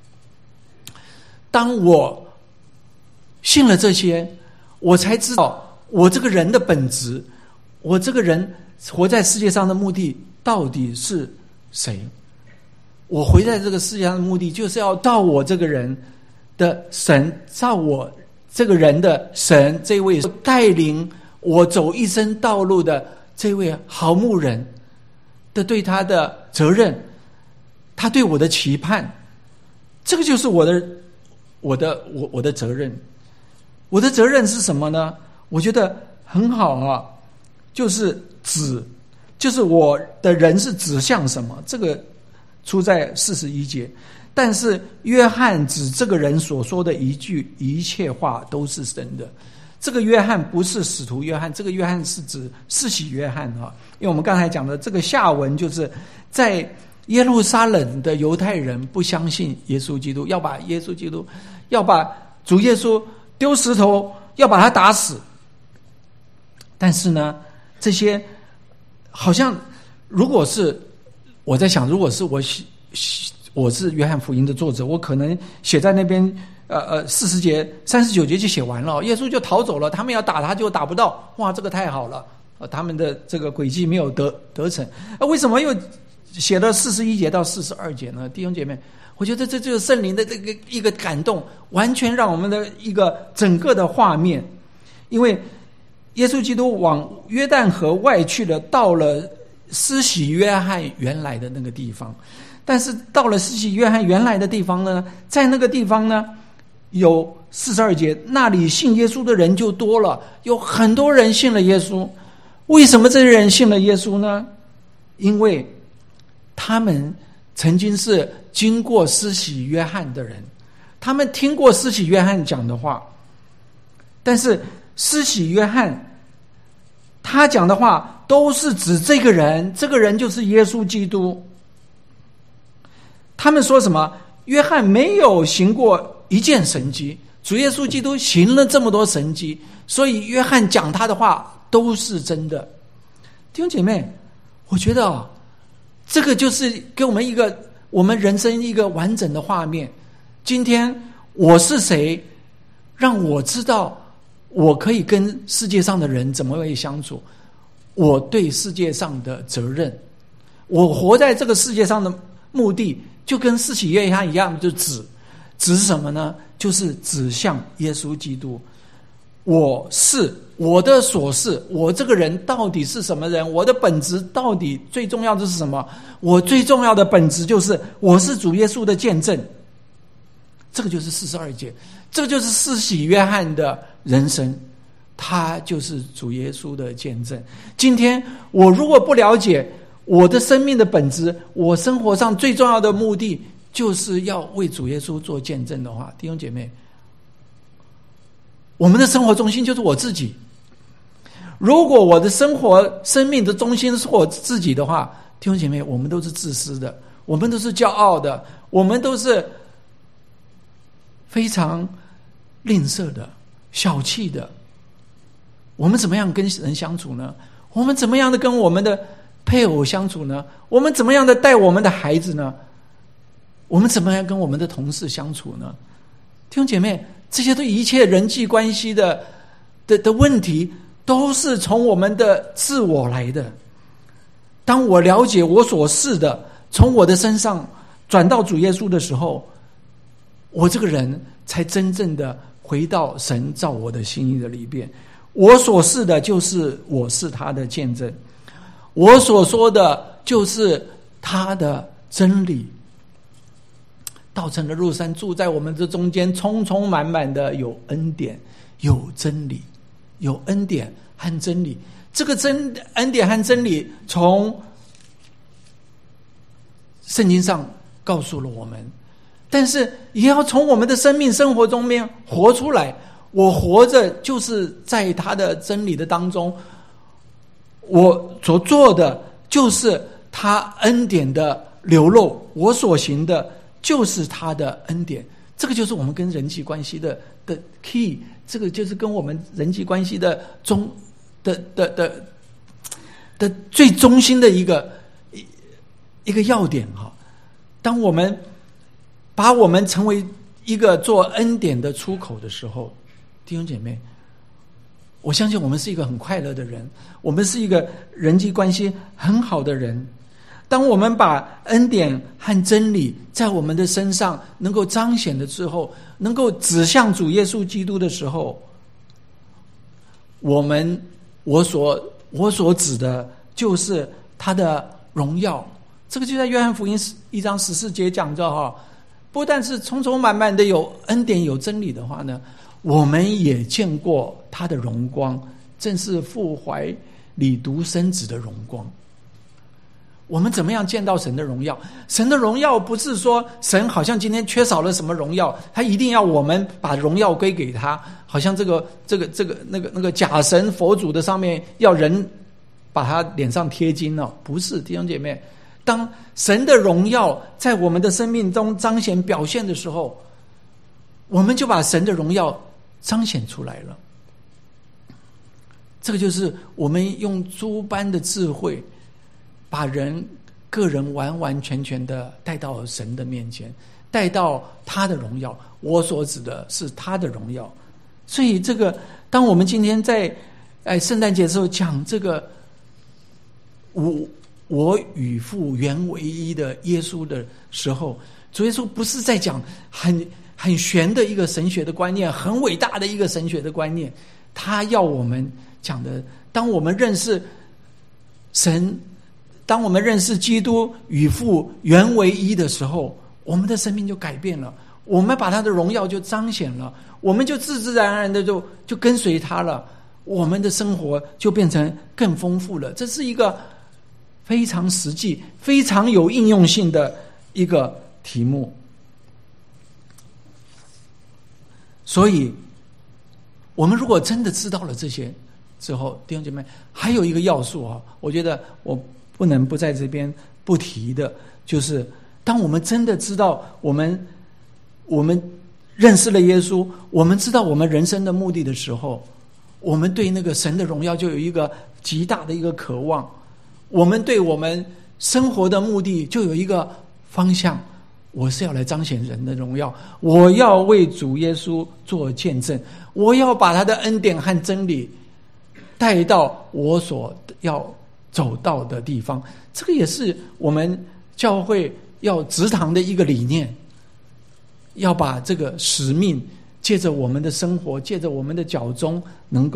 [SPEAKER 1] 当我信了这些，我才知道我这个人的本质，我这个人活在世界上的目的到底是谁。我活在这个世界上的目的，就是要照我这个人的神，照我这个人的神，这位带领我走一生道路的这位好牧人的对他的责任，他对我的期盼，这个就是我的我的我我的责任。我的责任是什么呢？我觉得很好啊，就是指就是我的人是指向什么，这个出在四十一节。但是约翰指这个人所说的一句一切话都是真的。这个约翰不是使徒约翰，这个约翰是指施洗约翰啊。因为我们刚才讲的这个下文，就是在耶路撒冷的犹太人不相信耶稣基督，要把耶稣基督要把主耶稣丢石头，要把他打死。但是呢，这些好像如果是我在想，如果是我我是约翰福音的作者，我可能写在那边呃呃四十节三十九节就写完了，耶稣就逃走了，他们要打他就打不到，哇，这个太好了，呃、他们的这个诡计没有得得逞。呃、为什么又写了四十一节到四十二节呢？弟兄姐妹，我觉得这就是圣灵的这个一个感动，完全让我们的一个整个的画面。因为耶稣基督往约旦河外去了，到了施洗约翰原来的那个地方。但是到了施洗约翰原来的地方呢，在那个地方呢，有四十二节，那里信耶稣的人就多了，有很多人信了耶稣。为什么这些人信了耶稣呢？因为他们曾经是经过施洗约翰的人，他们听过施洗约翰讲的话，但是施洗约翰他讲的话都是指这个人，这个人就是耶稣基督。他们说什么？约翰没有行过一件神迹，主耶稣基督行了这么多神迹，所以约翰讲他的话都是真的。弟兄姐妹，我觉得啊，这个就是给我们一个我们人生一个完整的画面。今天我是谁，让我知道我可以跟世界上的人怎么会相处，我对世界上的责任，我活在这个世界上的目的，就跟施洗约翰一样，就指指什么呢？就是指向耶稣基督。我是我的所是，我这个人到底是什么人？我的本质到底最重要的是什么？我最重要的本质就是我是主耶稣的见证。这个就是四十二节，这个就是施洗约翰的人生，他就是主耶稣的见证。今天我如果不了解我的生命的本质，我生活上最重要的目的就是要为主耶稣做见证的话，弟兄姐妹，我们的生活中心就是我自己。如果我的生活生命的中心是我自己的话，弟兄姐妹，我们都是自私的，我们都是骄傲的，我们都是非常吝啬的、小气的。我们怎么样跟人相处呢？我们怎么样的跟我们的配偶相处呢？我们怎么样的带我们的孩子呢？我们怎么样跟我们的同事相处呢？弟兄姐妹，这些都一切人际关系的的的问题，都是从我们的自我来的。当我了解我所是的，从我的身上转到主耶稣的时候，我这个人才真正的回到神造我的心意的里边。我所是的就是我是他的见证，我所说的就是他的真理。道成的肉身住在我们这中间，充充满满的有恩典，有真理，有恩典和真理。这个真恩典和真理从圣经上告诉了我们，但是也要从我们的生命生活中面活出来。我活着就是在他的真理的当中，我所做的就是他恩典的流露，我所行的就是他的恩典。这个就是我们跟人际关系的的 key， 这个就是跟我们人际关系的中的的的的最中心的一个一个要点哈。当我们把我们成为一个做恩典的出口的时候，弟兄姐妹，我相信我们是一个很快乐的人，我们是一个人际关系很好的人。当我们把恩典和真理在我们的身上能够彰显的之后，能够指向主耶稣基督的时候，我们我所我所指的就是他的荣耀。这个就在约翰福音一章十四节讲着哈，不但是充充满满的有恩典有真理的话呢，我们也见过他的荣光，正是父怀里独生子的荣光。我们怎么样见到神的荣耀？神的荣耀不是说神好像今天缺少了什么荣耀，他一定要我们把荣耀归给他，好像这个这个这个那个那个假神佛祖的上面要人把他脸上贴金了。不是，弟兄姐妹，当神的荣耀在我们的生命中彰显表现的时候，我们就把神的荣耀彰显出来了。这个就是我们用诸般的智慧把人个人完完全全的带到神的面前，带到他的荣耀。我所指的是他的荣耀。所以这个当我们今天在哎圣诞节的时候讲这个我我与父原为一的耶稣的时候，主耶稣不是在讲很很玄的一个神学的观念，很伟大的一个神学的观念。他要我们讲的，当我们认识神，当我们认识基督与父原为一的时候，我们的生命就改变了，我们把他的荣耀就彰显了，我们就自自然而然的就就跟随他了，我们的生活就变成更丰富了。这是一个非常实际非常有应用性的一个题目。所以我们如果真的知道了这些之后，弟兄姐妹，还有一个要素啊，我觉得我不能不在这边不提的，就是当我们真的知道我们我们认识了耶稣，我们知道我们人生的目的的时候，我们对那个神的荣耀就有一个极大的一个渴望，我们对我们生活的目的就有一个方向，我是要来彰显人的荣耀，我要为主耶稣做见证，我要把他的恩典和真理带到我所要走到的地方。这个也是我们教会要植堂的一个理念，要把这个使命借着我们的生活，借着我们的脚中能够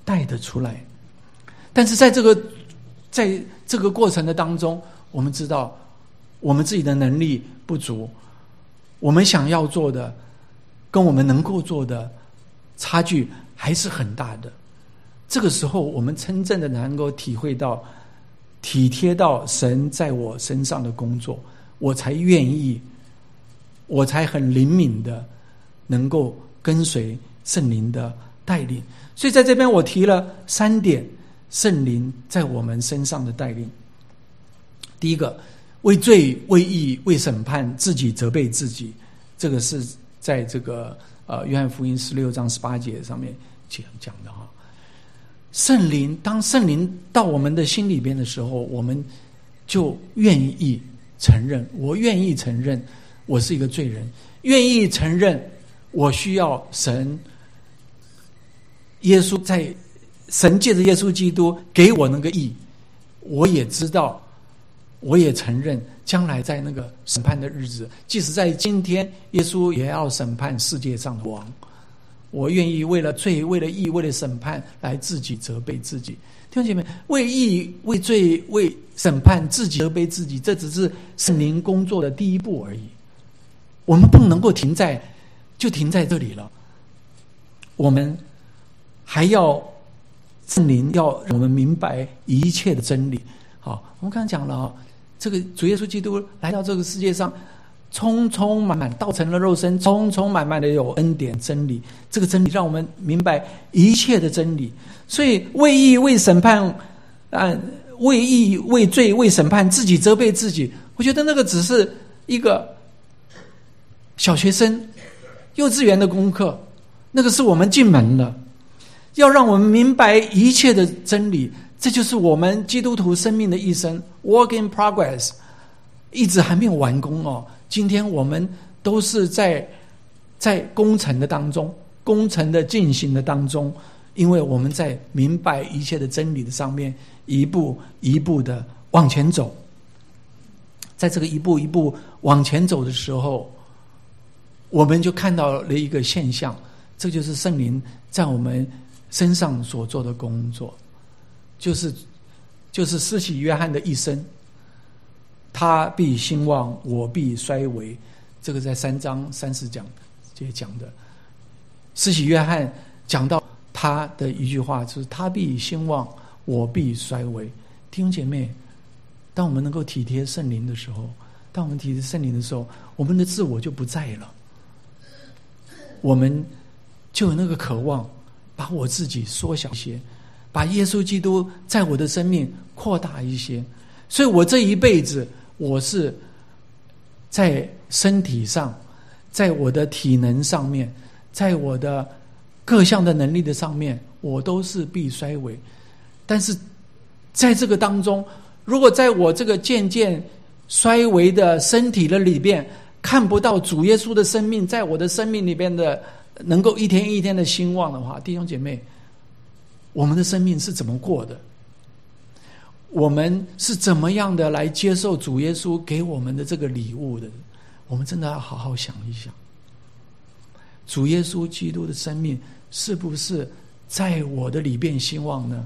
[SPEAKER 1] 带得出来。但是在这个在这个过程的当中，我们知道我们自己的能力不足，我们想要做的跟我们能够做的差距还是很大的。这个时候我们真正的能够体会到体贴到神在我身上的工作，我才愿意，我才很灵敏的能够跟随圣灵的带领。所以在这边我提了三点圣灵在我们身上的带领。第一个，为罪为义为审判自己责备自己，这个是在这个呃约翰福音十六章十八节上面讲讲的哈。圣灵，当圣灵到我们的心里边的时候，我们就愿意承认，我愿意承认我是一个罪人，愿意承认我需要神，耶稣在神借着耶稣基督给我那个义，我也知道，我也承认将来在那个审判的日子，即使在今天耶稣也要审判世界上的王，我愿意为了罪为了义为了审判来自己责备自己。弟兄姐妹，为义为罪为审判自己责备自己，这只是圣灵工作的第一步而已。我们不能够停在就停在这里了，我们还要圣灵要让我们明白一切的真理。好，我们刚才讲了啊，这个主耶稣基督来到这个世界上，充充满满道成了肉身，充充满满的有恩典真理，这个真理让我们明白一切的真理。所以为义为审判、呃、为义为罪为审判自己责备自己，我觉得那个只是一个小学生幼稚园的功课，那个是我们进门了，要让我们明白一切的真理，这就是我们基督徒生命的一生 work in progress， 一直还没有完工哦。今天我们都是在在工程的当中，工程的进行的当中，因为我们在明白一切的真理的上面一步一步的往前走。在这个一步一步往前走的时候，我们就看到了一个现象，这就是圣灵在我们身上所做的工作，就是就是施洗约翰的一生，他必兴旺，我必衰微，这个在三章三十讲节讲的。施洗约翰讲到他的一句话，就是他必兴旺，我必衰微。弟兄姐妹，当我们能够体贴圣灵的时候，当我们体贴圣灵的时候，我们的自我就不在了，我们就有那个渴望把我自己缩小一些，把耶稣基督在我的生命扩大一些。所以我这一辈子，我是在身体上，在我的体能上面，在我的各项的能力的上面，我都是必衰微。但是在这个当中，如果在我这个渐渐衰微的身体的里边看不到主耶稣的生命在我的生命里边的能够一天一天的兴旺的话，弟兄姐妹，我们的生命是怎么过的？我们是怎么样的来接受主耶稣给我们的这个礼物的？我们真的要好好想一想，主耶稣基督的生命是不是在我的里边兴旺呢？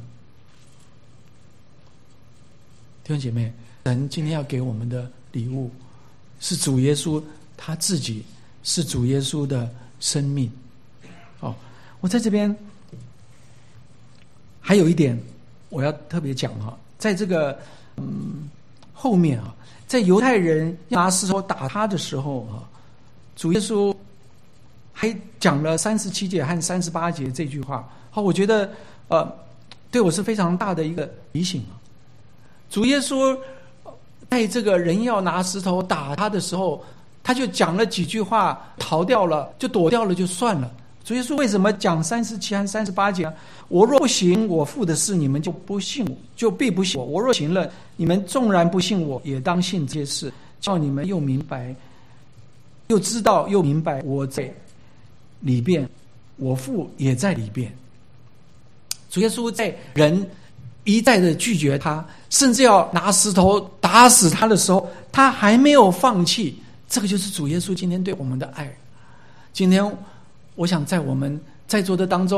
[SPEAKER 1] 弟兄姐妹，神今天要给我们的礼物是主耶稣他自己，是主耶稣的生命。哦，我在这边还有一点我要特别讲哈，在这个嗯后面啊，在犹太人拿石头打他的时候啊，主耶稣还讲了三十七节和三十八节这句话。好，我觉得呃对我是非常大的一个提醒啊。主耶稣在这个人要拿石头打他的时候，他就讲了几句话，逃掉了，就躲掉了就算了。主耶稣为什么讲三十七和三十八节？我若不行我父的事，你们就不信我，就必不信我；我若行了，你们纵然不信我，也当信这些事，叫你们又明白，又知道，又明白我在里边，我父也在里边。主耶稣在人一再的拒绝他，甚至要拿石头打死他的时候，他还没有放弃。这个就是主耶稣今天对我们的爱。今天我想在我们在座的当中，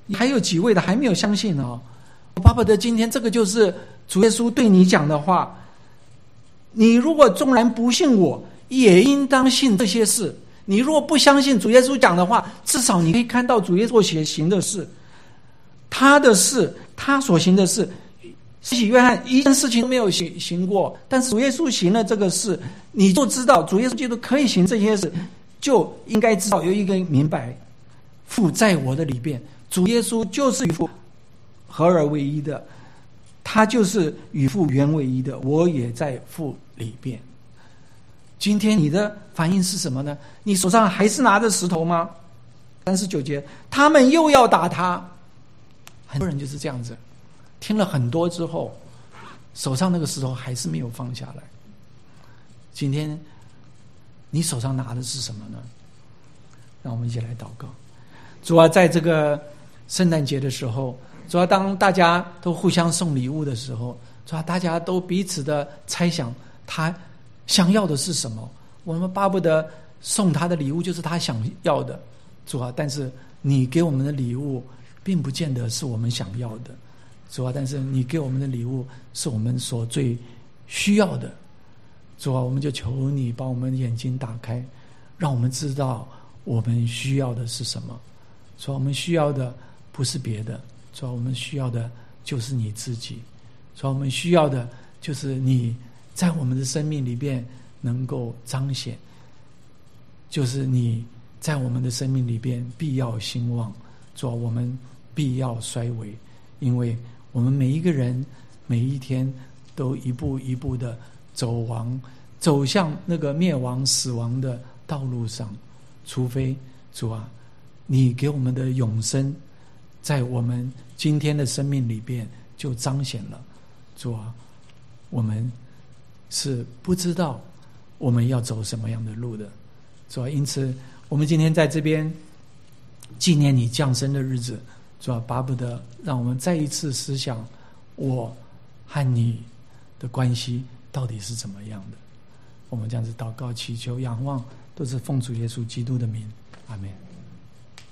[SPEAKER 2] 还有几位的还没有相信哦。巴不得今天这个就是主耶稣对你讲的话，你如果纵然不信我，也应当信这些事。你如果不相信主耶稣讲的话，至少你可以看到主耶稣所行的事，他的事，他所行的事。施洗约翰一件事情都没有行行过，但是主耶稣行了这个事，你就知道主耶稣基督可以行这些事，就应该知道有一个明白，父在我的里边，主耶稣就是与父合而为一的，他就是与父原为一的，我也在父里边。今天你的反应是什么呢？你手上还是拿着石头吗？三十九节，他们又要打他。很多人就是这样子，听了很多之后，手上那个石头还是没有放下来。今天你手上拿的是什么呢？让我们一起来祷告。主啊，在这个圣诞节的时候，主啊，当大家都互相送礼物的时候，主啊，大家都彼此的猜想他想要的是什么，我们巴不得送他的礼物就是他想要的，主啊，但是你给我们的礼物并不见得是我们想要的，主啊，但是你给我们的礼物是我们所最需要的，主啊，我们就求你把我们的眼睛打开，让我们知道我们需要的是什么。主啊，我们需要的不是别的，主啊，我们需要的就是你自己，主啊，我们需要的就是你在我们的生命里边能够彰显，就是你在我们的生命里边必要兴旺，主啊，我们必要衰微，因为我们每一个人每一天都一步一步的走往走向那个灭亡死亡的道路上，除非主啊，你给我们的永生在我们今天的生命里边就彰显了，主啊，我们是不知道我们要走什么样的路的，主啊，因此我们今天在这边纪念你降生的日子，主啊，巴不得让我们再一次思想我和你的关系到底是怎么样的。我们这样子祷告祈求仰望，都是奉主耶稣基督的名，阿们。